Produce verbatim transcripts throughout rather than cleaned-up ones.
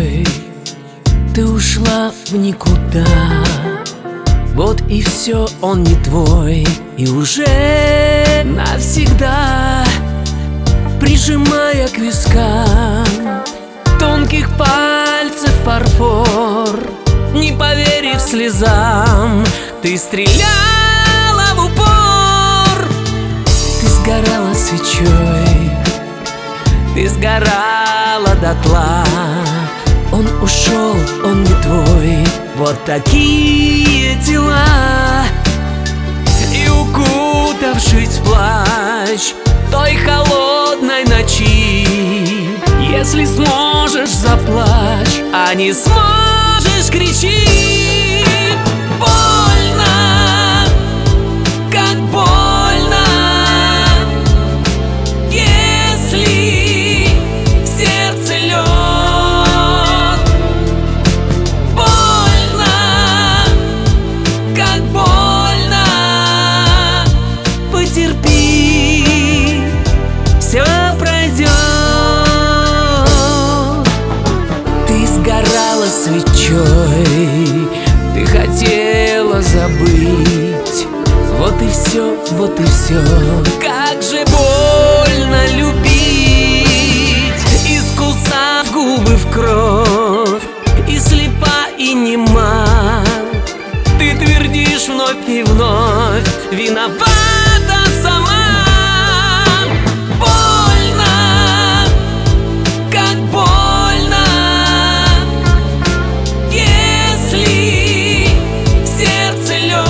свечой ты ушла в никуда. Вот и все, он не твой, и уже навсегда, прижимая к вискам тонких пальцев фарфор, не поверив слезам, ты стреляла в упор. Ты сгорала свечой, ты сгорала дотла. Он ушел, он не твой, вот такие дела. И укутавшись в плащ той холодной ночи, если сможешь, заплачь, а не сможешь, кричи. Больно, как больно, если в сердце лед. Больно, как больно, потерпи, все пройдет. Ты сгорала свечой, ты хотела забыть. Вот и все, вот и все. Как же больно любить, искусав губы в кровь, и слепа, и нема. Ты твердишь вновь и вновь, виновата сама. Больно, как больно, если в сердце лед.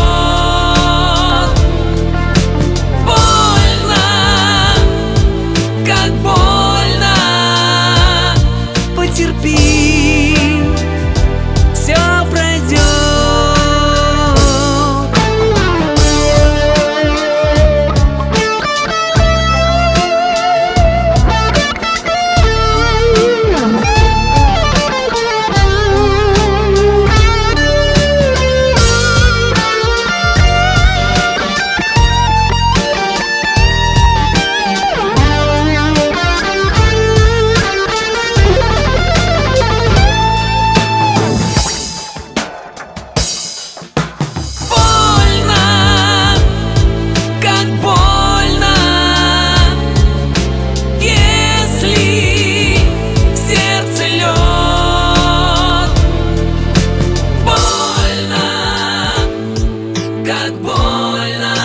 Больно, как больно, потерпи, все пройдет. Как больно,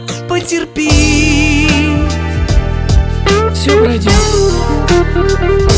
потерпи, все пройдет.